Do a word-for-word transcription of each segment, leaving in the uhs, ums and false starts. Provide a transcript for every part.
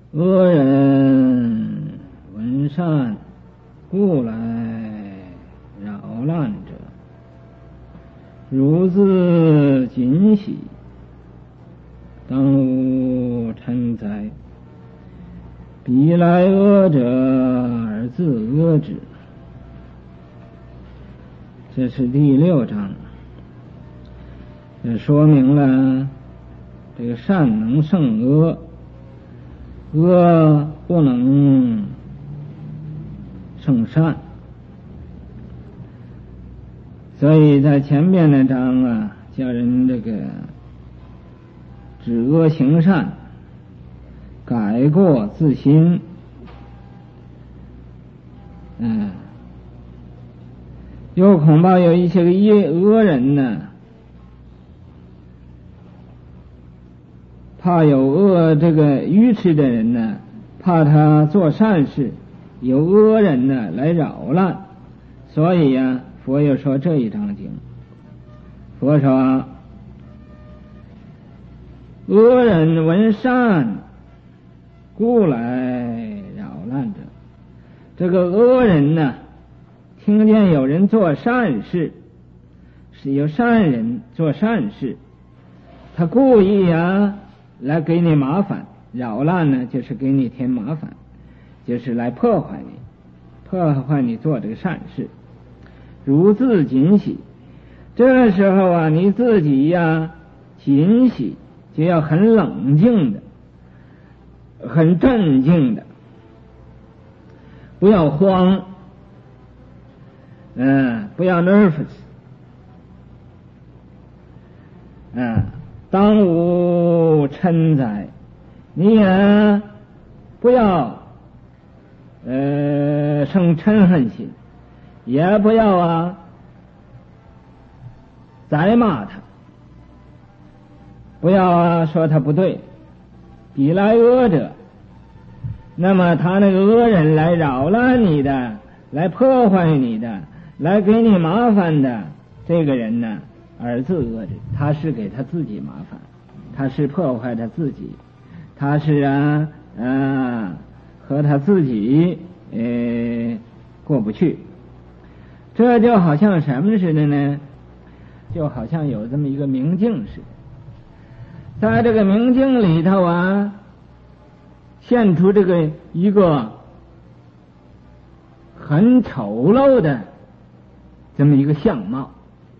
恶人闻善，故来扰乱者，如自谨喜，当无嗔哉。彼来恶者而自恶之。这是第六章，这说明了这个善能胜恶，恶不能胜善。所以在前面那章啊，叫人这个止恶行善，改过自新。嗯，又恐怕有一些个恶人呢，怕有恶这个愚痴的人呢，怕他做善事，有恶人呢来扰乱，所以呀、啊，佛又说这一章经，佛说恶人闻善，故来扰乱者。这个恶人呢，听见有人做善事，是有善人做善事，他故意啊来给你麻烦，扰乱呢就是给你添麻烦，就是来破坏你，破坏你做这个善事。如自谨喜，这个时候啊，你自己呀、啊、谨喜，就要很冷静的，很镇静的，不要慌，嗯，不要 nervous， 嗯，当无嗔哉，你也不要呃生嗔恨心，也不要啊责骂他，不要啊说他不对。彼来恶者，那么他那个恶人来扰乱你的，来破坏你的，来给你麻烦的，这个人呢，而自恶之，他是给他自己麻烦，他是破坏他自己，他是啊啊和他自己呃过不去。这就好像什么似的呢？就好像有这么一个明镜似的，在这个明镜里头啊，现出这个一个很丑陋的这么一个相貌。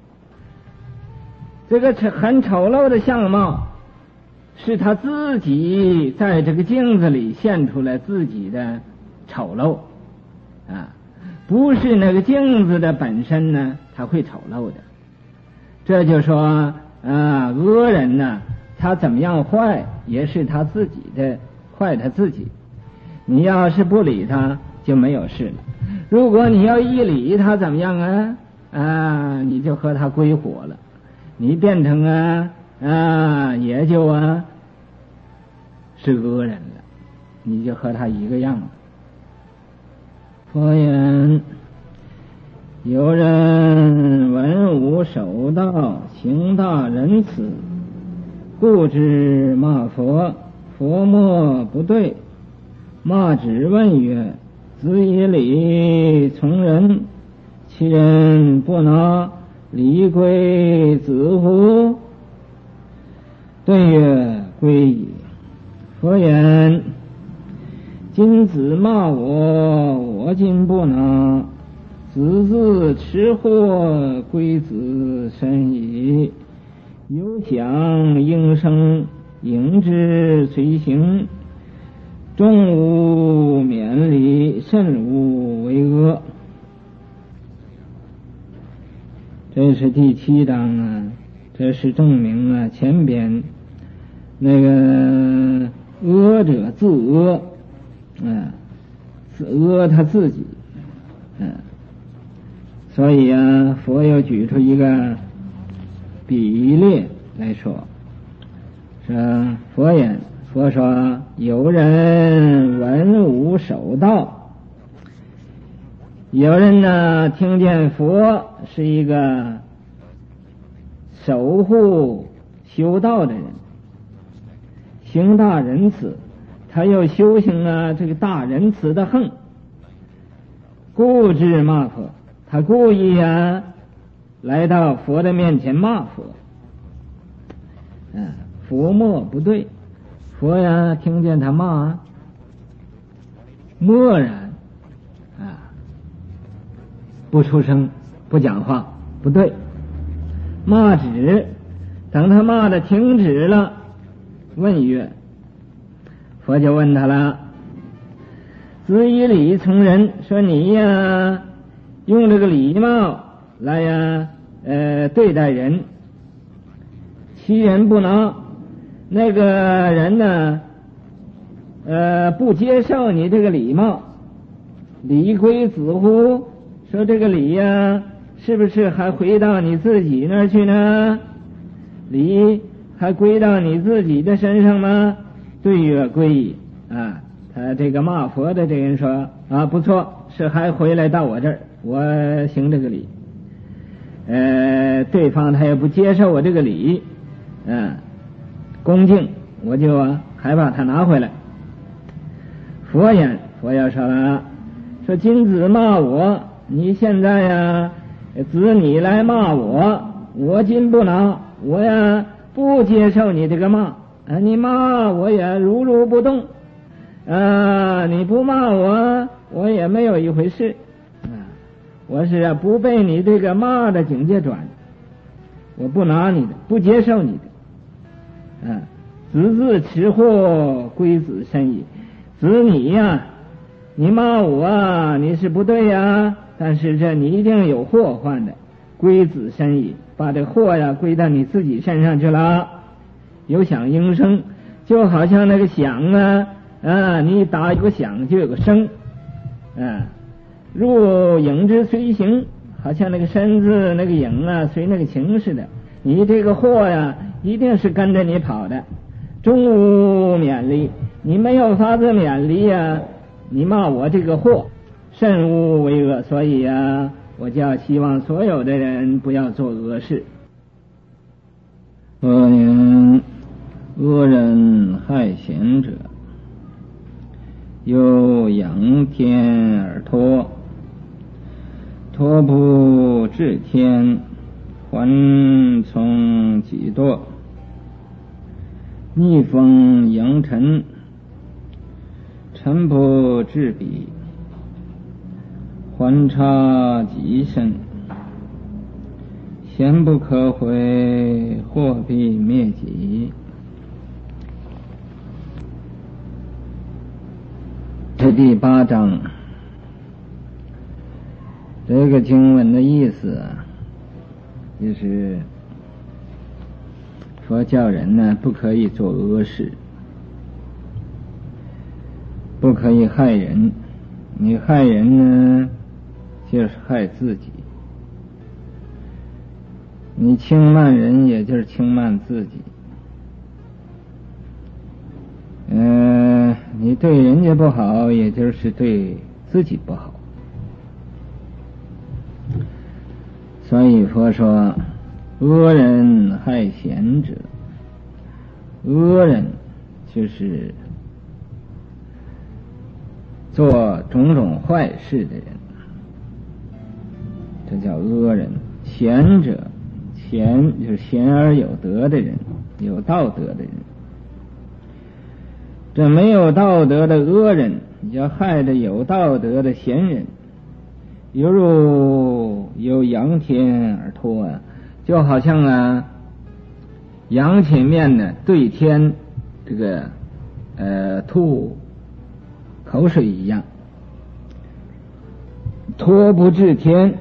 这个很丑陋的相貌是他自己在这个镜子里现出来自己的丑陋啊，不是那个镜子的本身呢他会丑陋的。这就说啊，恶人呢他怎么样坏也是他自己的坏他自己，你要是不理他就没有事了，如果你要一理他怎么样啊啊，你就和他归伙了，你变成啊啊也就啊是恶人了，你就和他一个样子。佛言：有人文武守道，行大仁慈，故知骂佛，佛莫不对。骂只问曰：子以礼从人，其人不拿，礼归子乎？对曰：归矣。佛言：今子骂我，我今不拿，子自持祸，归子身矣。有想应生，应之随行，众无免礼，慎勿为恶。这是第七章啊，这是证明啊前边那个恶者自恶，嗯，自恶他自己，嗯，所以啊，佛又举出一个比例来说，是佛言，佛说有人文武守道，有人呢听见佛是一个守护修道的人，行大仁慈， 他又修行了这个大仁慈的恨，故知骂佛，他故意啊来到佛的面前骂佛，嗯，佛默不对，佛呀听见他骂，默然啊，不出声，不讲话，不对，骂止，等他骂的停止了，问曰，佛就问他了，子以礼从人，说你呀用这个礼貌来呀呃对待人，欺人不挠，那个人呢呃不接受你这个礼貌，礼归子乎，说这个礼呀是不是还回到你自己那儿去呢？礼还归到你自己的身上吗？对曰归矣啊。他这个骂佛的这人说啊，不错，是还回来到我这儿，我行这个礼。呃，对方他也不接受我这个礼，嗯、啊，恭敬，我就啊还把他拿回来。佛言，佛要说了，说今子骂我，你现在呀，子你来骂我，我今不拿，我呀不接受你这个骂啊，你骂我也如如不动。啊，你不骂我，我也没有一回事啊。我是啊不被你这个骂的境界转，我不拿你的，不接受你的。啊，子自持祸，归子身矣。子你呀、啊，你骂我啊，你是不对呀、啊，但是这你一定有祸患的，归子身矣，把这祸呀归到你自己身上去了。有响应声，就好像那个响啊。啊，你打有个响就有个声，啊，入影之随形，好像那个身子那个影啊随那个情似的，你这个祸呀一定是跟着你跑的，终无免离，你没有法子免离呀，你骂我这个祸甚无为恶，所以呀我就要希望所有的人不要做恶事。 恶言恶人害贤者，有仰天而托，托不至天，还从己堕，逆风扬尘，尘不至彼，还差己身，贤不可毁，祸必灭己。这第八章，这个经文的意思啊，就是说叫人呢不可以做恶事，不可以害人，你害人呢就是害自己，你轻慢人也就是轻慢自己。嗯、呃，你对人家不好，也就是对自己不好。所以佛说，恶人害贤者，恶人就是做种种坏事的人，这叫恶人。贤者，贤就是贤而有德的人，有道德的人。这没有道德的恶人，要害着有道德的贤人，犹如有仰天而托啊，就好像啊仰前面呢对天这个呃吐口水一样，托不至天，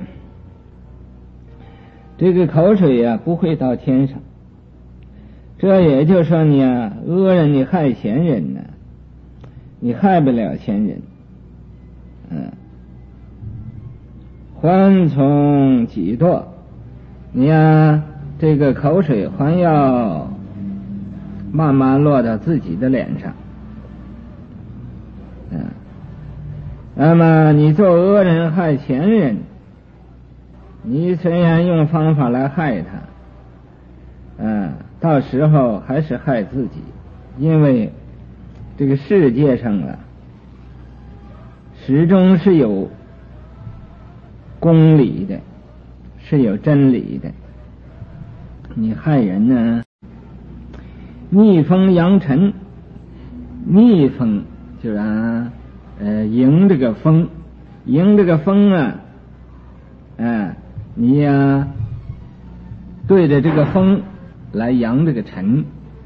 这个口水啊不会到天上。这也就说你啊，恶人你害贤人呢，你害不了贤人，嗯，还从己堕，你呀，这个口水还要慢慢落到自己的脸上，嗯，那么你做恶人害贤人，你虽然用方法来害他，嗯。到时候还是害自己，因为这个世界上啊，始终是有公理的，是有真理的。你害人呢，逆风扬尘，逆风就是啊，呃，迎这个风，迎这个风啊，啊，你呀、啊，对着这个风来扬这个尘，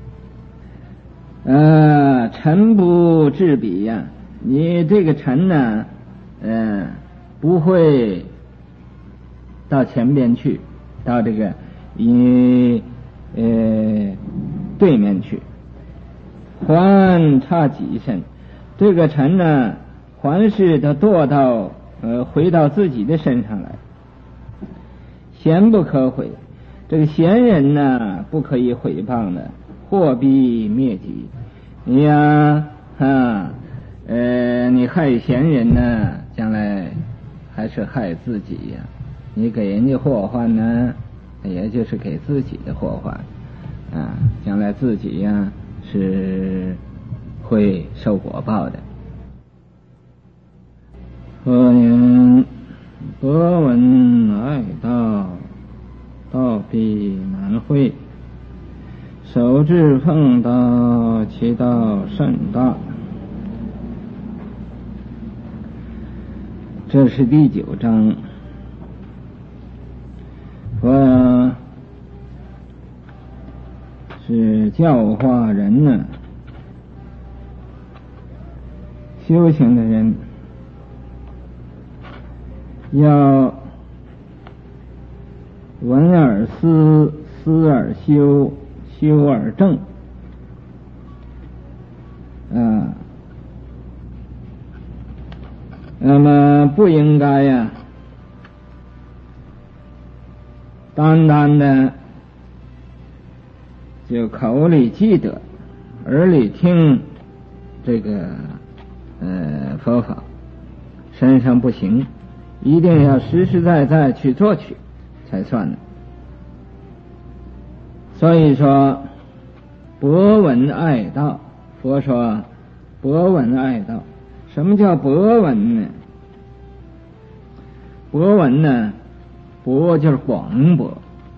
呃，尘不至彼呀、啊，你这个尘呢，呃，不会到前边去，到这个你呃对面去，还差几身，这个尘呢，还是它堕到呃回到自己的身上来，贤不可毁。这个贤人呢，不可以毁谤的，祸必灭己。你呀，啊，呃，你害贤人呢，将来还是害自己呀。你给人家祸患呢，也就是给自己的祸患啊，将来自己呀是会受果报的。何言博闻爱道，道必难会。守志奉道，其道甚大。这是第九章。佛呀，是教化人呢，修行的人要闻而思，思而修，修而正啊。那么不应该呀，单单的就口里记得，耳里听这个呃佛法，身上不行，一定要实实在在去做去才算呢。所以说博闻爱道，佛说博闻爱道。什么叫博闻呢？博闻呢，博就是广博，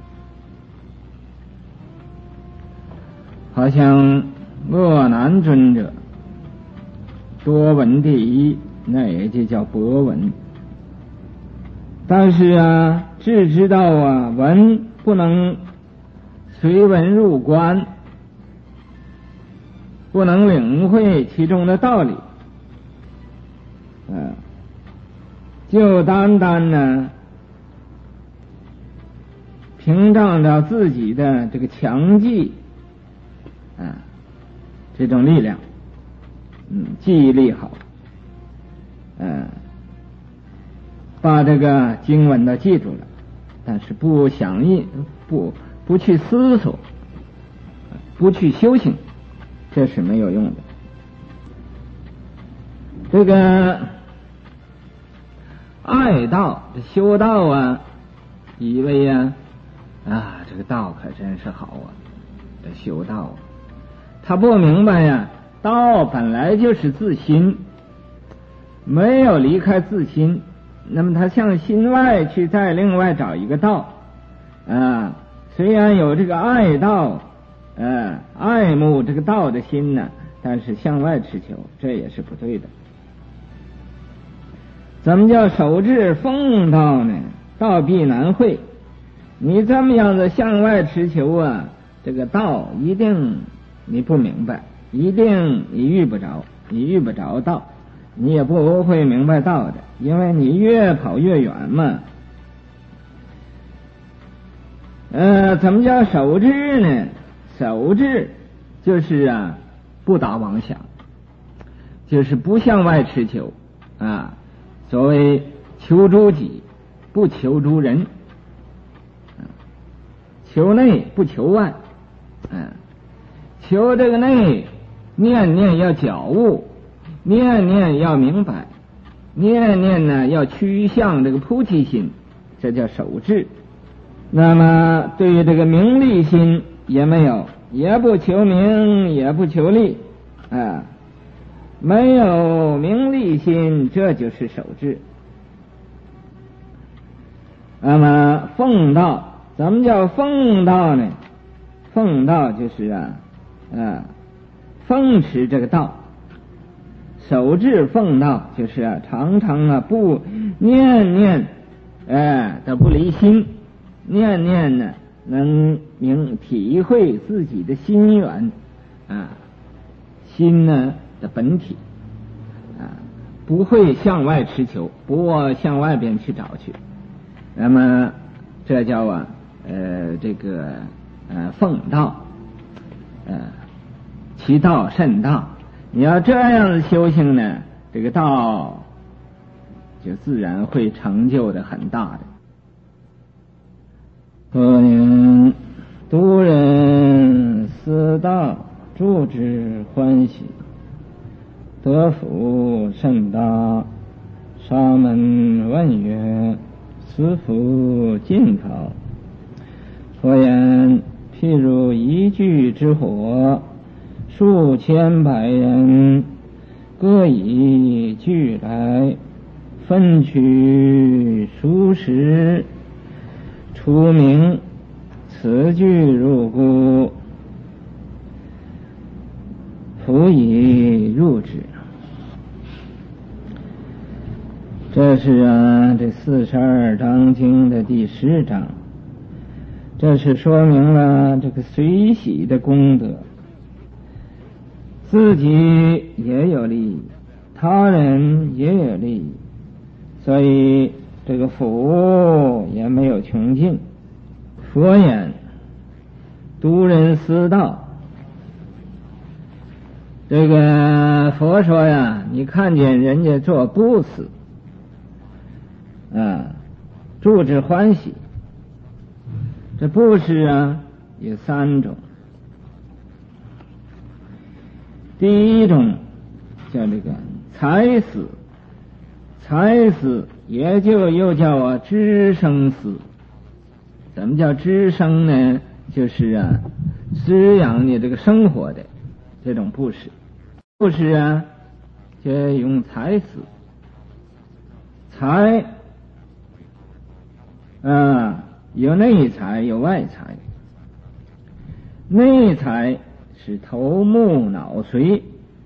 好像鄂南尊者多闻第一，那也就叫博闻。但是啊，只知道啊，闻不能随闻入观，不能领会其中的道理。嗯、啊，就单单呢，屏障着自己的这个强记，啊，这种力量，嗯，记忆力好，嗯、啊，把这个经文都记住了，但是不响应，不不去思索，不去修行，这是没有用的。这个爱道修道啊，以为呀 啊, 啊，这个道可真是好啊，这修道啊，他不明白呀，道本来就是自心，没有离开自心，那么他向心外去再另外找一个道啊，虽然有这个爱道，呃，爱慕这个道的心呢，但是向外持求，这也是不对的。怎么叫守志奉道呢？道必难会。你这么样的向外持求啊，这个道一定你不明白，一定你遇不着，你遇不着道，你也不会明白道的，因为你越跑越远嘛。呃，怎么叫守志呢？守志就是啊，不打妄想，就是不向外持求啊。所谓求诸己，不求诸人，求内不求外，嗯，求这个内，念念要觉悟，念念要明白，念念呢要趋向这个菩提心，这叫守志。那么对于这个名利心也没有，也不求名，也不求利啊， 没有名利心，这就是守志。那么奉道，怎么叫奉道呢？奉道就是啊啊奉持这个道，守志奉道就是啊常常啊不念念哎的不离心，念念呢能明体会自己的心源啊心呢的本体啊，不会向外持求，不向外边去找去。那么这叫啊呃这个呃奉道，呃其道甚大。你要这样修行呢，这个道就自然会成就的很大的。何年读人思道，助之欢喜，得福甚大。沙门问曰：此福尽考？佛言：譬如一炬之火，数千百人各以炬来，分取数十，除名此炬入骨，辅以入之。这是啊，这四十二章经的第十章，这是说明了这个随喜的功德，自己也有利益，他人也有利益，所以这个福也没有穷尽。佛言：读人思道。这个佛说呀，你看见人家做布施啊，助之欢喜。这布施啊有三种，第一种叫这个财施，财施也就又叫啊知生施。怎么叫知生呢？就是啊滋养你这个生活的这种布施。布施啊就用财施，财啊有内财有外财。内财是头目脑髓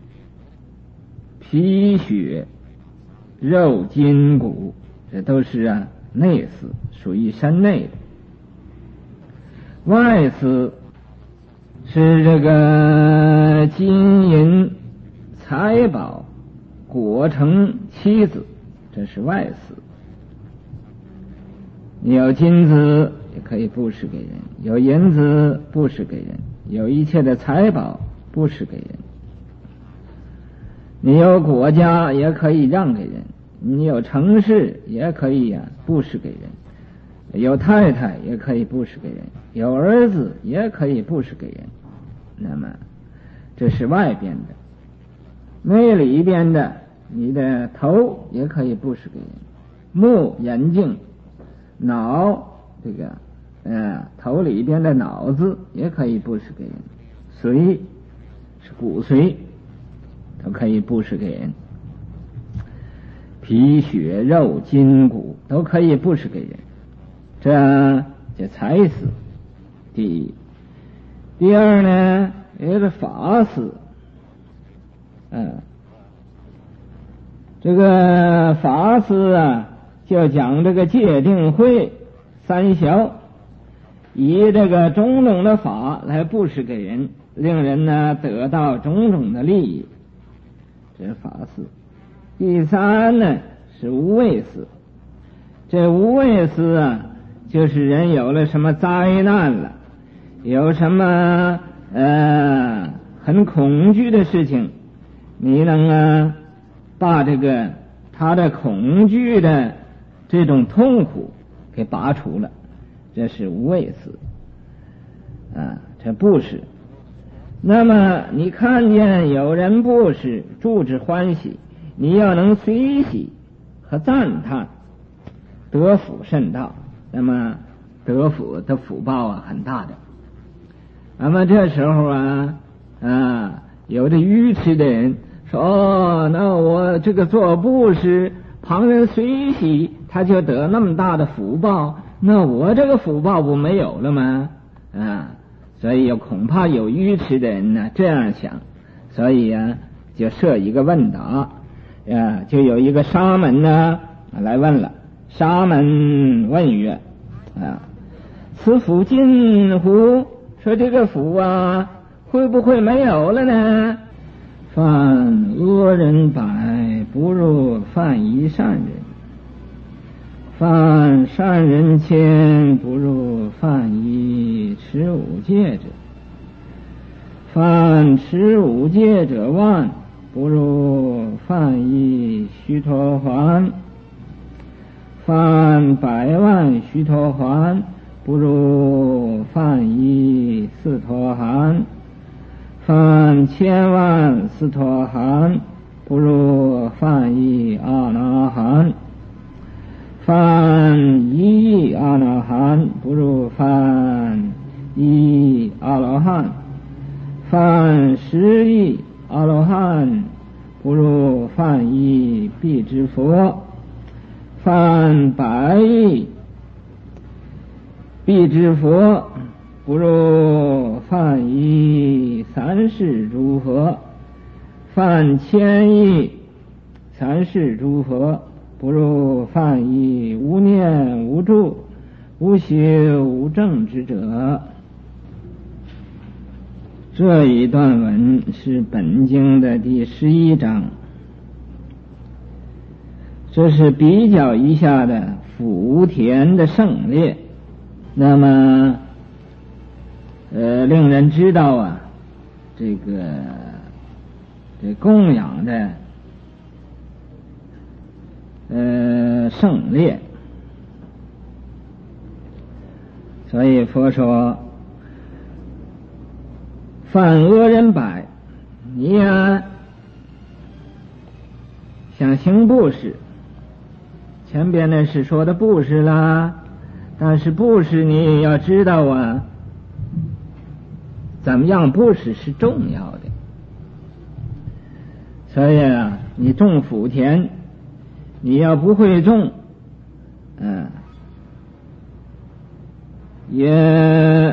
皮血肉筋骨，这都是啊内施，属于身内的。外施是这个金银财宝果成妻子，这是外施。你有金子也可以布施给人，有银子布施给人，有一切的财宝布施给人，你有国家也可以让给人，你有城市也可以啊布施给人，有太太也可以布施给人，有儿子也可以布施给人。那么这是外边的。内里边的，你的头也可以布施给人，目眼睛脑，这个呃头里边的脑子也可以布施给人，髓是骨髓都可以布施给人，皮血肉筋骨都可以布施给人，这叫财施。第一。第二呢也是法施。嗯，这个法施啊就讲这个戒定慧三消，以这个种种的法来布施给人，令人呢得到种种的利益，这是法施。第三呢是无畏施。这无畏施啊就是人有了什么灾难了，有什么呃很恐惧的事情，你能啊把这个他的恐惧的这种痛苦给拔除了，这是无畏施啊，这布施。那么你看见有人布施，助之欢喜，你要能随喜和赞叹，得福甚大。那么得福的福报啊很大的。那么这时候啊啊有的愚痴的人说哦，那我这个做布施，旁人随喜，他就得那么大的福报，那我这个福报不没有了吗？啊，所以恐怕有愚痴的人呢这样想，所以呀、啊、就设一个问答，啊，就有一个沙门呢来问了。沙门问曰：啊，此福尽乎？说这个福啊会不会没有了呢？犯恶人百，不如犯一善人；犯善人千，不如犯一持五戒者；犯持五戒者万，不如犯一须陀洹；犯百万须陀洹，不如犯一斯陀含；犯千万斯陀含，不如犯一阿那含；犯一亿阿那含，不如犯一阿罗汉；犯十亿阿罗汉，不如犯一辟支佛；犯百亿辟支佛，不如犯一三世诸佛；犯千亿三世诸佛，不如犯一无念无住无学无证之者。这一段文是本经的第十一章，这是比较一下的福田的胜劣，那么呃，令人知道啊，这个这供养的呃胜劣。所以佛说，犯恶人百，你呀想行布施，前边呢是说的布施啦，但是布施你也要知道啊，怎么样布施是重要的。所以啊，你种福田，你要不会种，嗯、呃，也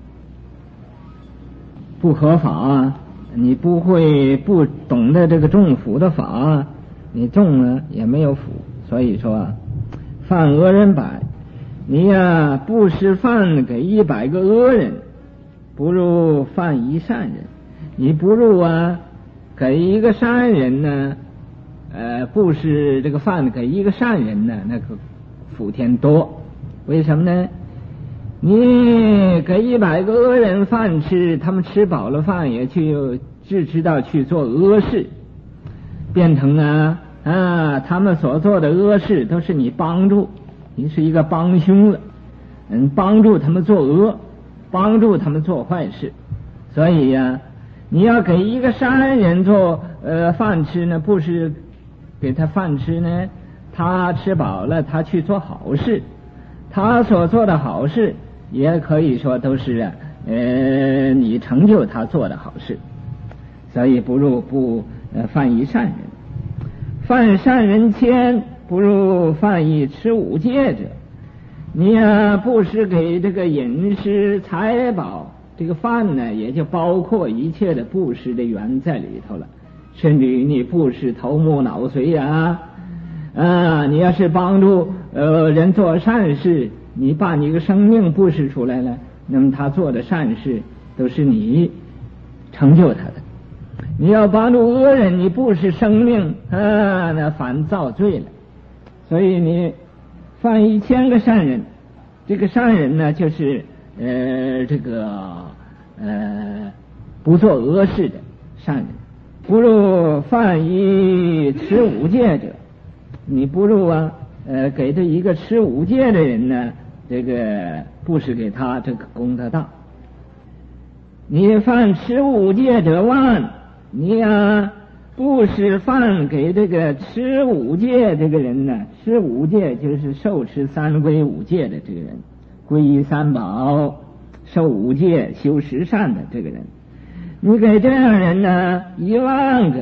不合法，你不会不懂得这个种福的法，你种了也没有福。所以说，犯恶人百，你呀布施饭给一百个恶人，不如犯一善人。你不如啊给一个善人呢，呃布施这个饭给一个善人呢，那个福田多。为什么呢？你给一百个恶人饭吃，他们吃饱了饭也去只知道去做恶事，变成啊啊他们所做的恶事都是你帮助，你是一个帮凶了，嗯，帮助他们做恶，帮助他们做坏事。所以呀、啊，你要给一个善人做呃饭吃呢，不是给他饭吃呢，他吃饱了他去做好事，他所做的好事也可以说都是啊呃你成就他做的好事。所以不如不呃犯一善人，犯善人千，不如犯一持五戒者。你呀布施给这个饮食财宝，这个饭呢也就包括一切的布施的缘在里头了。甚至于你布施头目脑髓呀，啊，你要是帮助呃人做善事，你把你个生命布施出来了，那么他做的善事都是你成就他的。你要帮助恶人，你布施生命啊，那反造罪了。所以你犯一千个善人，这个善人呢就是呃这个呃不做恶事的善人，不如犯一持五戒者。你不如啊呃给这一个持五戒的人呢，这个布施给他，这个功德大。你犯持五戒者万，你呀布施饭给这个持五戒这个人呢，持五戒就是受持三皈五戒的这个人，皈依三宝，受五戒，修十善的这个人，你给这样人呢一万个，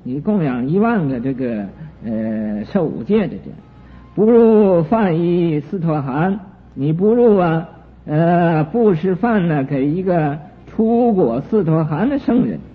你供养一万个这个呃受五戒的人，不如饭一斯陀含，你不如啊呃布施饭呢给一个出果斯陀含的圣人，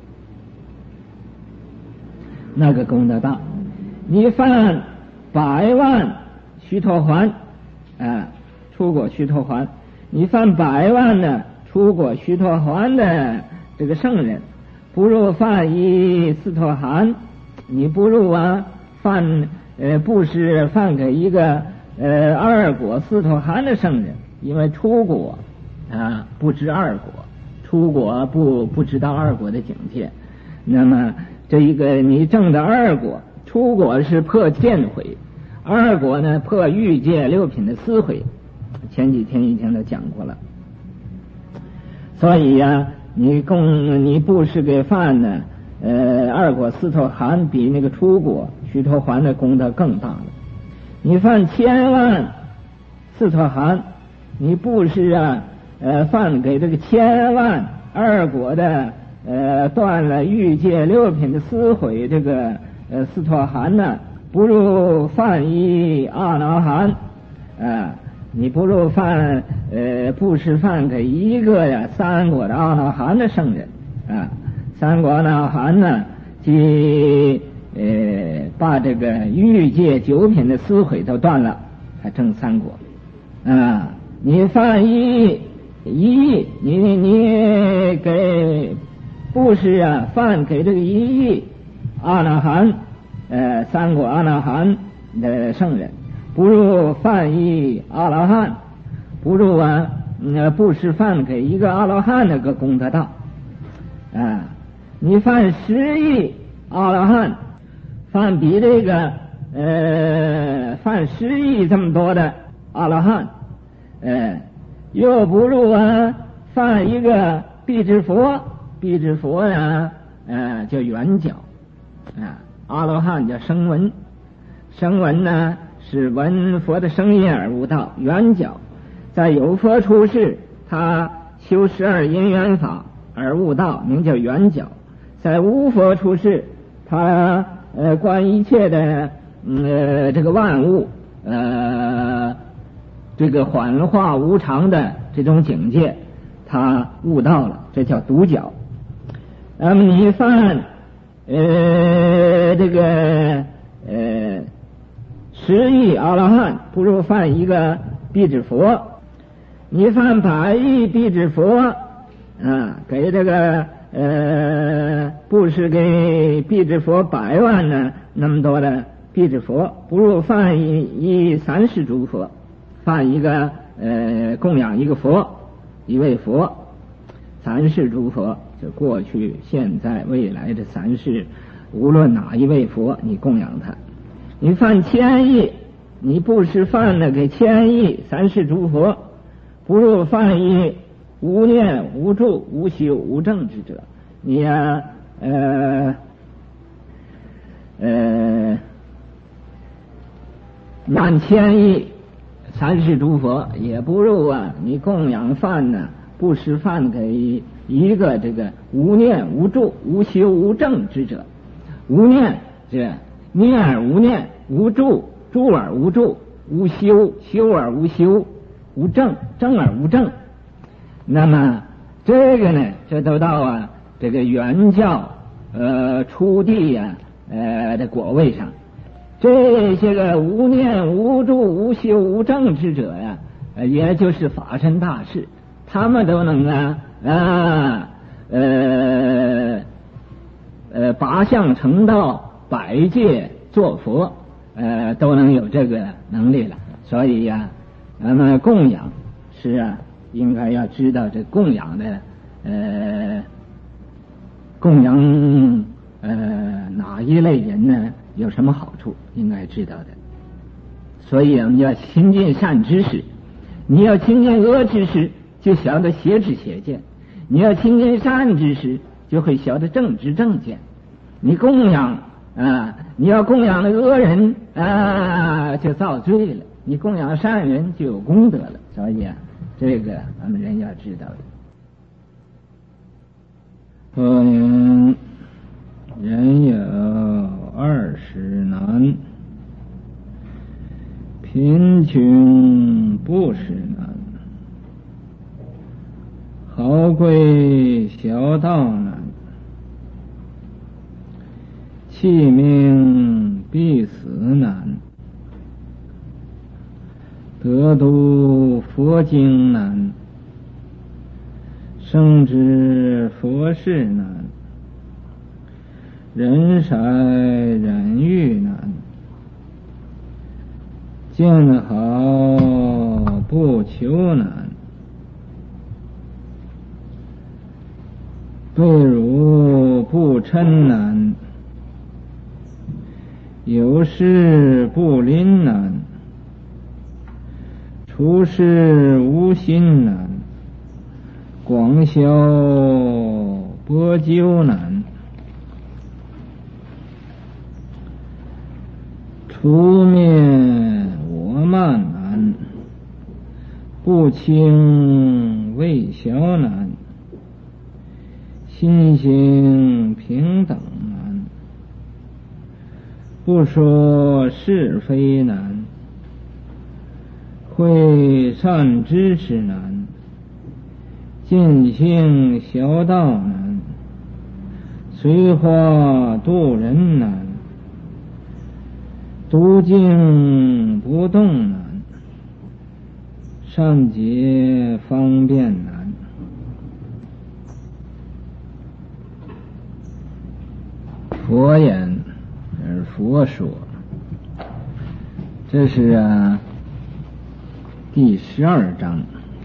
那个功德大。你犯百万须陀洹啊，出果须陀洹，你犯百万呢出果须陀洹的这个圣人，不如犯一斯陀含，你不如啊犯呃布施犯给一个呃二果斯陀含的圣人，因为出果啊不知二果，出果不不知道二果的境界，那么这一个你证的二果，出果是破见毁，二果呢破欲界六品的思毁，前几天已经都讲过了。所以呀、啊，你供你布施给饭呢，呃，二果斯陀含比那个出果须陀洹的功德更大了。你犯千万斯陀含，你布施啊，呃，饭给这个千万二果的呃断了欲界六品的思毁这个呃斯陀含呢，不如饭一阿那含啊。你不如饭呃布施饭给一个呀三果的阿那含的圣人啊，三果阿那含呢，即呃把这个欲界九品的思毁都断了，还证三果啊。你饭一一亿，你你给布施啊饭给这个一亿阿那含呃三果阿那含的圣人，不如饭一阿罗汉，不如啊呃布施饭给一个阿罗汉那个功德大啊。你饭十亿阿罗汉，饭比这个呃饭十亿这么多的阿罗汉，呃又不如啊饭一个辟支佛，辟支佛呀呃叫圆角啊，阿罗汉叫声闻，声闻呢是闻佛的声音而悟道，圆角在有佛出世，他修十二因缘法而悟道，名叫圆角；在无佛出世，他呃观一切的呃这个万物呃这个幻化无常的这种境界，他悟到了，这叫独角。那么你犯呃这个呃十亿阿罗汉，不如犯一个辟支佛。你犯百亿辟支佛啊，给这个呃布施给辟支佛百万呢那么多的辟支佛，不如犯一一三世诸佛，犯一个呃供养一个佛，一位佛，三世诸佛就过去现在未来的三世，无论哪一位佛你供养他。你犯千亿，你布施饭呢给千亿三世诸佛，不如犯一无念无住无修无证之者。你呀、啊、呃呃万千亿三世诸佛，也不如啊你供养饭呢布施饭给一个这个无念无住无修无证之者。无念这念而无念，无住住而无住，无修修而无修，无证证而无证。那么这个呢，这都到啊这个原教呃初地呀、啊、呃的果位上，这些个无念无住无修无证之者呀、啊，也就是法身大士，他们都能啊啊呃呃八相成道，百界做佛，呃，都能有这个能力了。所以呀、啊，那么供养是啊，应该要知道这供养的呃，供养呃哪一类人呢，有什么好处，应该知道的。所以我们要亲近善知识，你要亲近恶知识，就晓得邪知邪见；你要亲近善知识，就会晓得正知正见。你供养啊，你要供养那个恶人啊，就造罪了；你供养善人就有功德了。所以啊，这个咱们人要知道的。嗯， 人有二十难，贫穷不是难，豪贵小道难，器命必死难，得读佛经难，生知佛事难，人筛人欲难，见好不求难，对汝不嗔难，有事不临难，处事无心难，广消波纠难，除灭我慢难，不轻未消难，心行平等难，不说是非难，会善知识难，尽行小道难，随化度人难，读经不动难，善解方便难。佛言，而佛说，这是啊第十二章，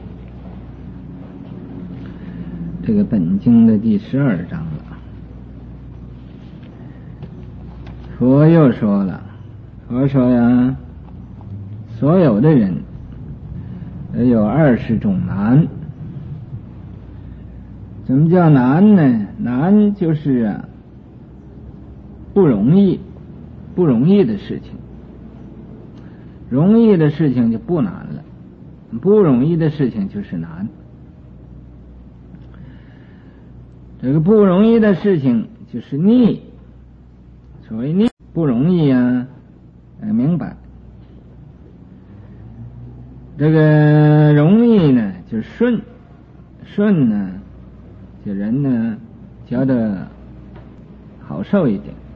这个本经的第十二章了。佛又说了，佛说呀，所有的人有二十种难。怎么叫难呢？难就是啊不容易，不容易的事情。容易的事情就不难了，不容易的事情就是难。这个不容易的事情就是逆，所谓逆不容易啊，呃，明白。这个容易呢，就顺，顺呢，就人呢觉得好受一点。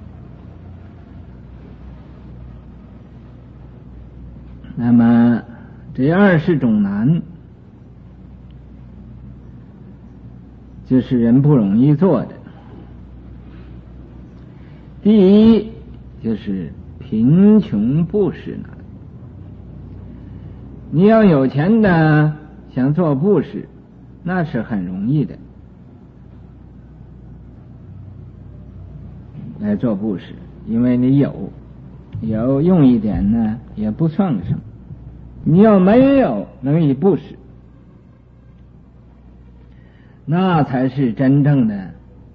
那么这二十种难，就是人不容易做的。第一就是贫穷布施难。你要有钱的想做布施，那是很容易的，来做布施，因为你有有用一点呢也不算什么。你要没有能以布施，那才是真正的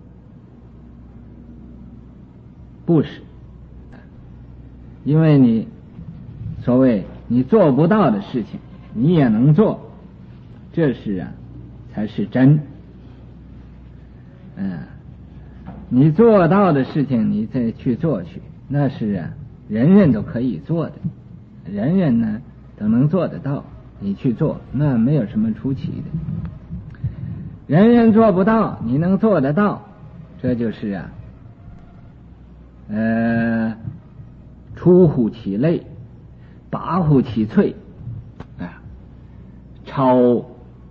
布施。因为你所谓你做不到的事情你也能做，这是啊才是真。嗯，你做到的事情你再去做去，那是啊人人都可以做的，人人呢都能做得到，你去做那没有什么出奇的。人人做不到你能做得到，这就是啊呃出乎其类，拔乎其萃啊，超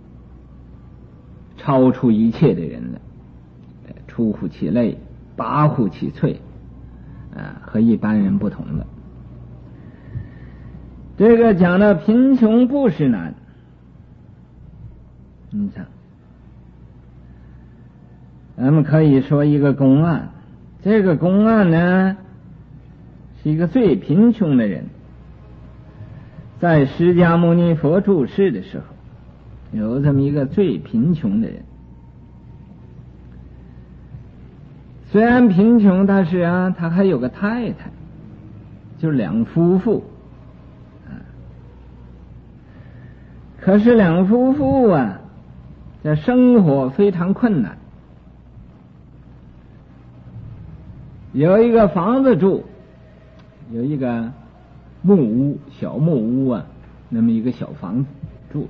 超出一切的人了，出乎其类，拔乎其萃啊，和一般人不同了。这个讲的贫穷布施难，你看咱们可以说一个公案，这个公案呢是一个最贫穷的人，在释迦牟尼佛住世的时候，有这么一个最贫穷的人。虽然贫穷，但是啊他还有个太太，就两夫妇。可是两夫妇啊这生活非常困难， 有一个房子住，有一个木屋，小木屋啊，那么一个小房子住。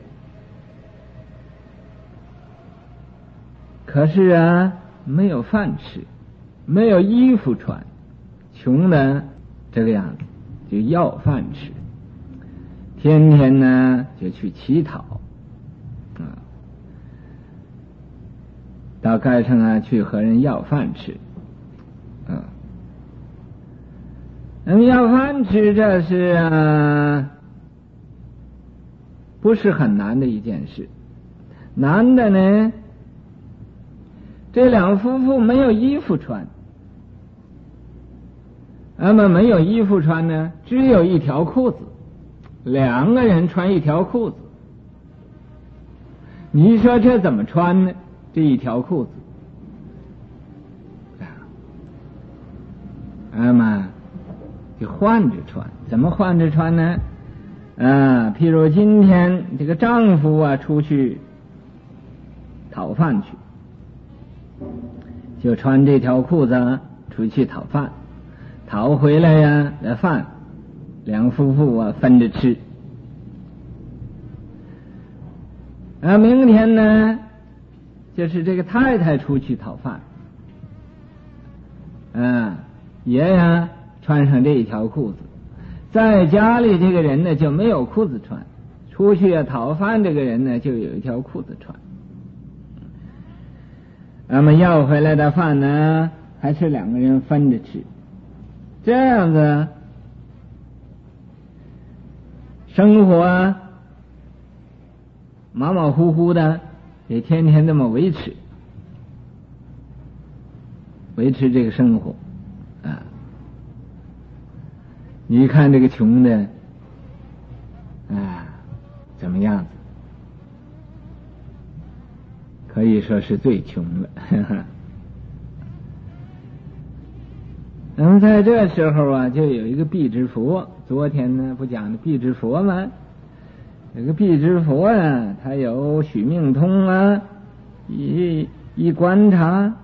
可是啊，没有饭吃，没有衣服穿，穷的这个样子，就要饭吃，天天呢就去乞讨啊，到街上啊去和人要饭吃啊。那么要饭吃，这是啊不是很难的一件事。难的呢，这两夫妇没有衣服穿，那么没有衣服穿呢，只有一条裤子，两个人穿一条裤子，你说这怎么穿呢？这一条裤子，那么就换着穿。怎么换着穿呢？啊，譬如今天这个丈夫啊出去讨饭去，就穿这条裤子出去讨饭，讨回来呀，那饭两夫妇啊分着吃。啊，明天呢，就是这个太太出去讨饭，啊，也呀穿上这一条裤子，在家里这个人呢就没有裤子穿，出去啊讨饭这个人呢就有一条裤子穿。那么要回来的饭呢，还是两个人分着吃，这样子生活啊马马虎虎的，也天天这么维持维持这个生活啊。你看这个穷的啊怎么样子，可以说是最穷了。呵呵。那么在这时候啊，就有一个辟支佛。昨天呢，不讲的辟支佛吗？这个辟支佛啊，他有许命通啊，一一观察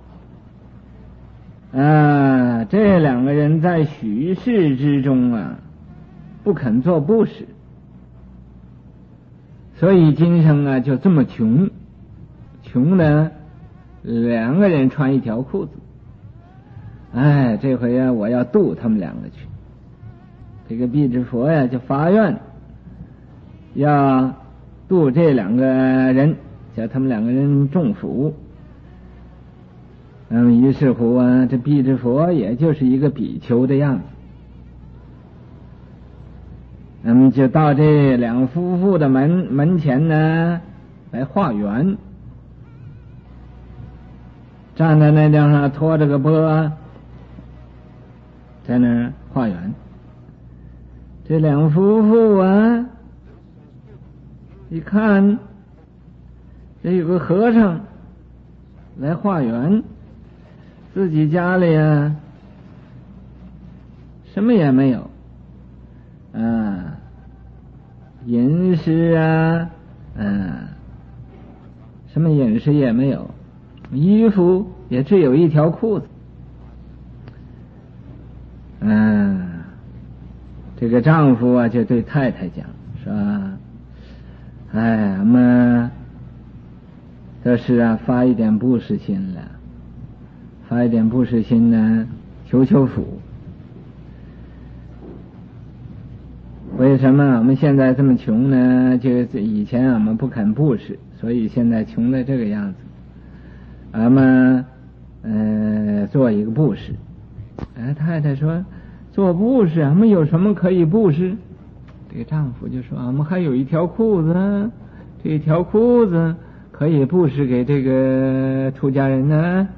啊，这两个人在许世之中啊，不肯做布施，所以今生啊就这么穷。穷的两个人穿一条裤子，哎，这回啊我要度他们两个去。这个辟支佛呀就发愿要度这两个人，叫他们两个人中暑。那么于是乎啊，这辟支佛也就是一个比丘的样子，那么就到这两夫妇的门门前呢来化缘。站在那地方拖着个钵，在那儿化缘。这两夫妇啊，一看这有个和尚来化缘，自己家里啊什么也没有啊，饮食啊，嗯、啊，什么饮食也没有，衣服也只有一条裤子。嗯、啊，这个丈夫啊就对太太讲说，哎，俺们这是啊发一点布施心了，发一点布施心呢，求求福。为什么我们现在这么穷呢？就以前我们不肯布施，所以现在穷的这个样子。俺们呃做一个布施。哎，太太说做布施，俺们有什么可以布施？这个丈夫就说，俺们还有一条裤子，这一条裤子可以布施给这个出家人呢。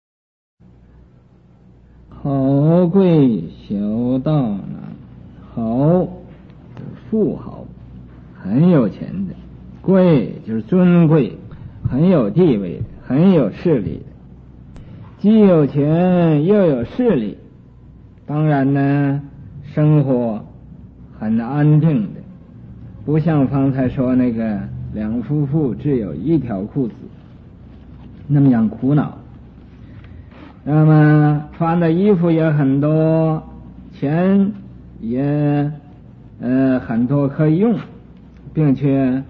豪贵小道呢，豪富豪，很有钱的；贵就是尊贵，很有地位，很有势力的。既有钱又有势力，当然呢生活很安定的，不像方才说那个两夫妇只有一条裤子那么样苦恼。 那么穿的衣服也很多，钱也呃很多可以用，并且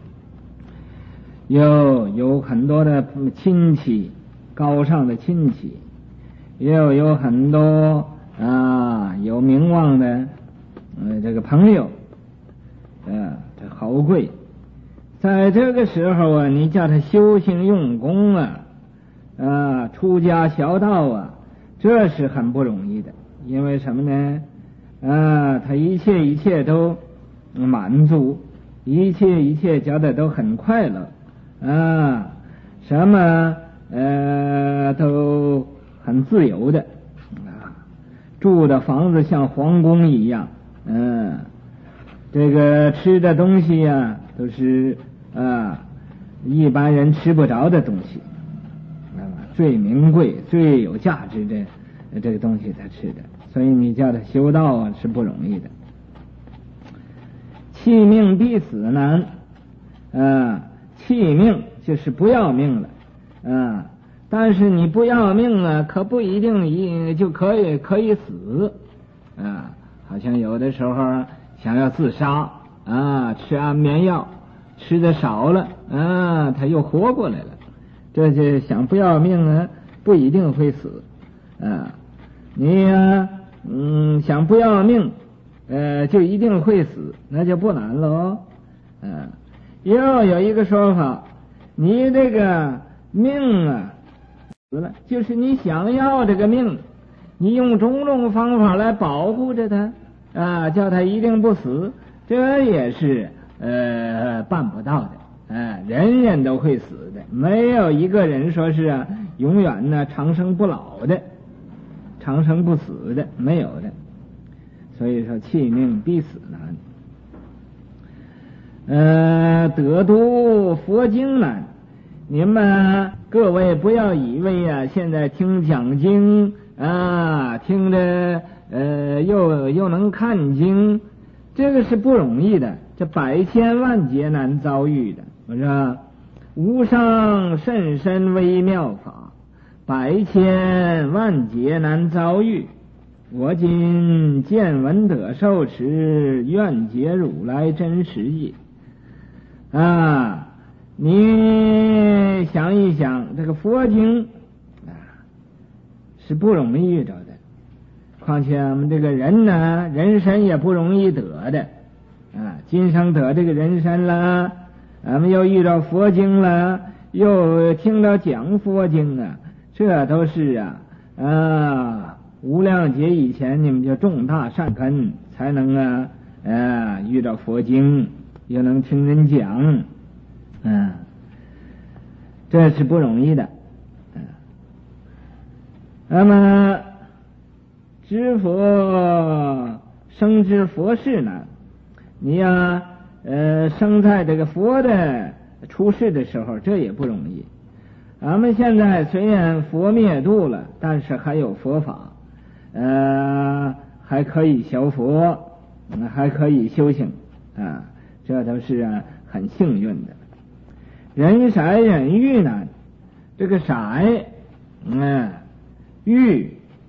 又有很多的亲戚，高尚的亲戚，又有很多啊有名望的呃这个朋友，呃这豪贵。在这个时候啊，你叫他修行用功啊，啊出家修道啊，这是很不容易的。因为什么呢？啊，他一切一切都满足，一切一切觉得都很快乐啊，什么呃都很自由的啊，住的房子像皇宫一样，嗯、啊，这个吃的东西呀、啊、都是啊一般人吃不着的东西，啊，最名贵最有价值的这个东西他吃的，所以你叫他修道啊是不容易的。弃命必死难，啊，弃命就是不要命了，啊，但是你不要命啊，可不一定一就可以可以死，啊，好像有的时候想要自杀啊，吃安眠药吃的少了啊，他又活过来了，这就想不要命啊，不一定会死啊。你呀、啊，嗯，想不要命，呃，就一定会死，那就不难了哦。嗯、啊，又有一个说法，你这个命啊死了，就是你想要这个命，你用种种方法来保护着它啊，叫它一定不死，这也是呃办不到的啊，人人都会死的，没有一个人说是啊永远呢长生不老的。长生不死的没有的，所以说弃命必死难。呃，得读佛经难。你们各位不要以为啊，现在听讲经啊，听着呃又又能看经，这个是不容易的，这百千万劫难遭遇的。我说无上甚深微妙法。百千万劫难遭遇，我今见闻得受持，愿解如来真实义。啊，你想一想，这个佛经啊是不容易遇着的，况且我们这个人呢，人身也不容易得的啊。今生得这个人身了，俺们又遇到佛经了，又听到讲佛经啊。这都是啊啊无量劫以前你们就种大善根，才能啊啊遇到佛经，又能听人讲，嗯、啊，这是不容易的。啊、那么知佛生知佛事难，你呀、啊、呃生在这个佛的出世的时候，这也不容易。咱们现在虽然佛灭度了，但是还有佛法，呃，还可以学佛，还可以修行啊，这都是啊很幸运的。人色人欲难，这个色，嗯，欲，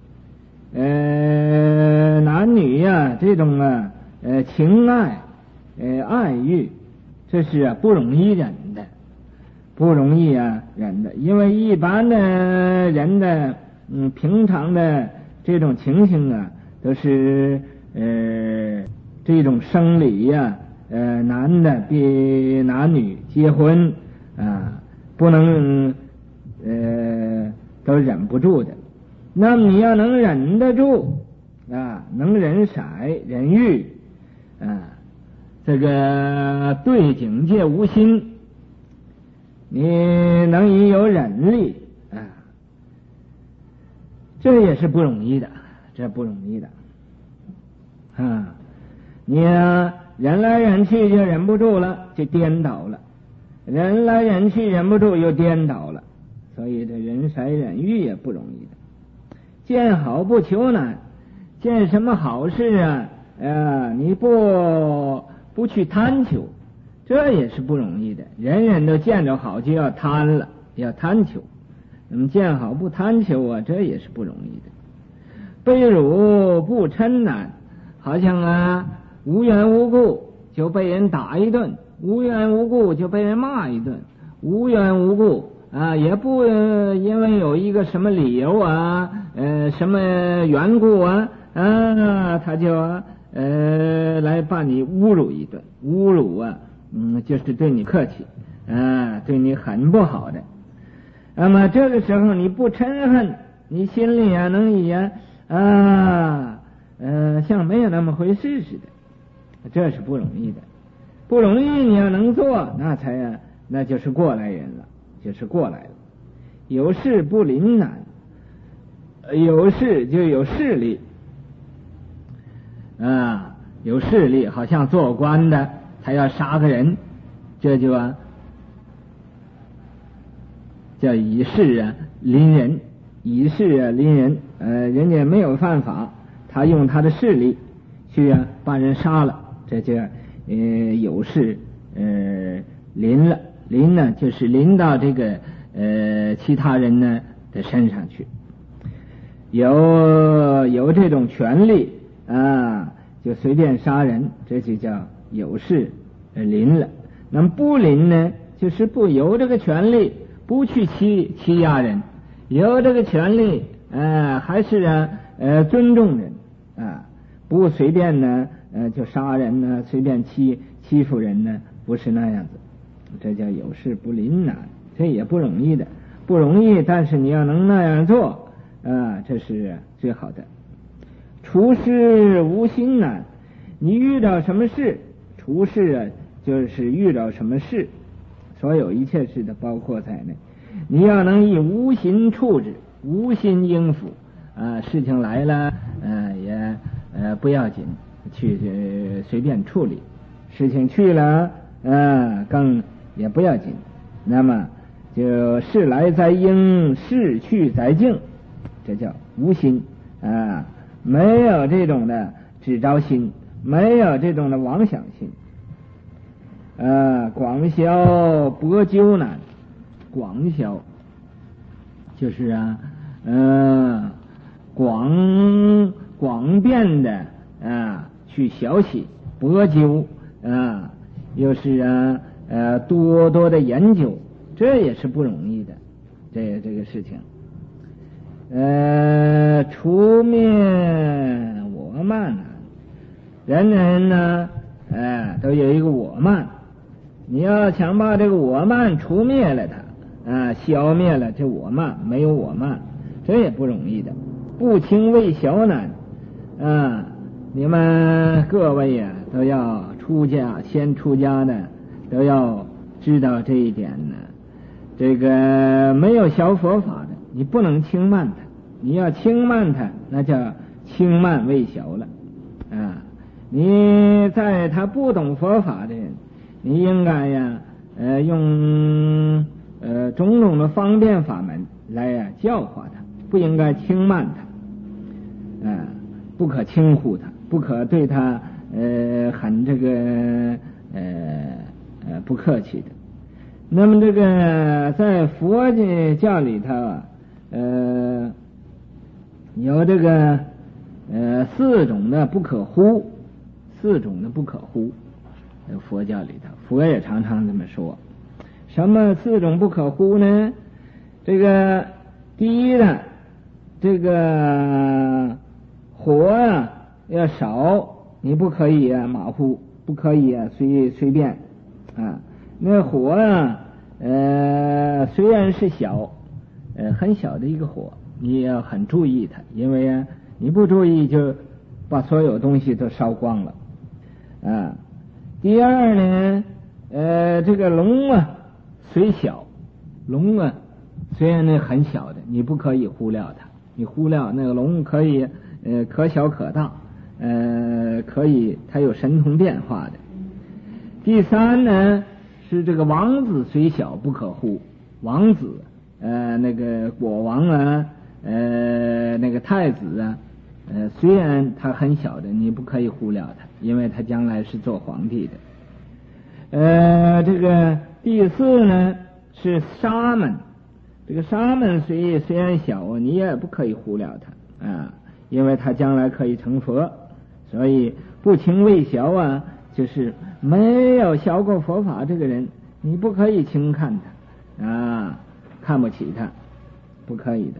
呃，男女呀、啊、这种啊，呃，情爱，呃，爱欲，这是啊不容易忍的。不容易啊人的，因为一般的人的嗯平常的这种情形啊，都是呃这种生理呀、啊，呃男的比男女结婚啊，不能呃都忍不住的。那么你要能忍得住啊，能忍色忍欲啊，这个对境界无心。你能以有忍力啊，这也是不容易的，这不容易的啊！你啊忍来忍去就忍不住了，就颠倒了；忍来忍去忍不住又颠倒了，所以这人色忍欲也不容易的。见好不求难，见什么好事啊？啊，你不不去贪求。这也是不容易的，人人都见着好就要贪了，要贪求那么见好不贪求啊，这也是不容易的。被辱不嗔难，好像啊无缘无故就被人打一顿，无缘无故就被人骂一顿，无缘无故啊也不、呃、因为有一个什么理由啊呃什么缘故啊啊他就啊呃来把你侮辱一顿，侮辱啊嗯就是对你客气啊，对你很不好的。那么这个时候你不嗔恨，你心里啊能以啊啊呃像没有那么回事似的，这是不容易的。不容易你要能做，那才啊那就是过来人了，就是过来了。有事不临难，有事就有势力啊，有势力，好像做官的他要杀个人，这就啊叫以势啊临人，以势啊临人，呃，人家没有犯法，他用他的势力去啊把人杀了，这就呃有势呃临了，临呢就是临到这个呃其他人呢的身上去，有有这种权利啊，就随便杀人，这就叫有势临了。那么不临呢，就是不由这个权利。不去欺欺压人，有这个权利，呃，还是啊，呃，尊重人啊，不随便呢，呃，就杀人呢，随便欺欺负人呢，不是那样子，这叫有事不临难，这也不容易的，不容易，但是你要能那样做，啊，这是最好的。处事无心难，你遇到什么事，处事啊，就是遇到什么事。所有一切事的包括在内，你要能以无心处置，无心应付啊，事情来了，呃，也呃不要紧，去、呃、随便处理，事情去了，呃，更也不要紧。那么就事来在应，事去在静，这叫无心啊，没有这种的只着心，没有这种的妄想心。呃，广消博究难，广消就是啊，呃，广广遍的啊去小写，博究啊，又是啊呃多多的研究，这也是不容易的，这这个事情。呃，除灭我慢呢，人人呢，呃，都有一个我慢。你要想把这个我慢除灭了它啊，消灭了这我慢，没有我慢，这也不容易的。不轻为小难啊，你们各位呀、啊、都要出家，先出家的都要知道这一点呢。这个没有小佛法的，你不能轻慢它，你要轻慢它，那叫轻慢为小了啊。你在他不懂佛法的人，你应该呀，呃，用呃种种的方便法门来呀教化他，不应该轻慢他，啊、呃，不可轻忽他，不可对他呃很这个呃呃不客气的。那么这个在佛教里头啊，呃，有这个呃四种的不可忽，四种的不可忽。佛教里头，佛也常常这么说。什么四种不可忽呢？这个第一呢，这个火啊要少，你不可以啊马虎，不可以啊随随便啊。那火啊，呃，虽然是小，呃，很小的一个火，你也要很注意它，因为啊，你不注意就把所有东西都烧光了啊。第二呢，呃，这个龙啊，虽小，龙啊，虽然呢很小的，你不可以忽略它。你忽略那个龙可以，呃，可小可大，呃，可以它有神通变化的。第三呢，是这个王子虽小不可忽，王子，呃，那个国王啊，呃，那个太子啊。呃，虽然他很小的，你不可以忽略他，因为他将来是做皇帝的。呃，这个第四呢是沙门， 这个沙门虽虽然小，你也不可以忽略他啊，因为他将来可以成佛，所以不轻为小啊，就是没有学过佛法这个人，你不可以轻看他啊，看不起他，不可以的。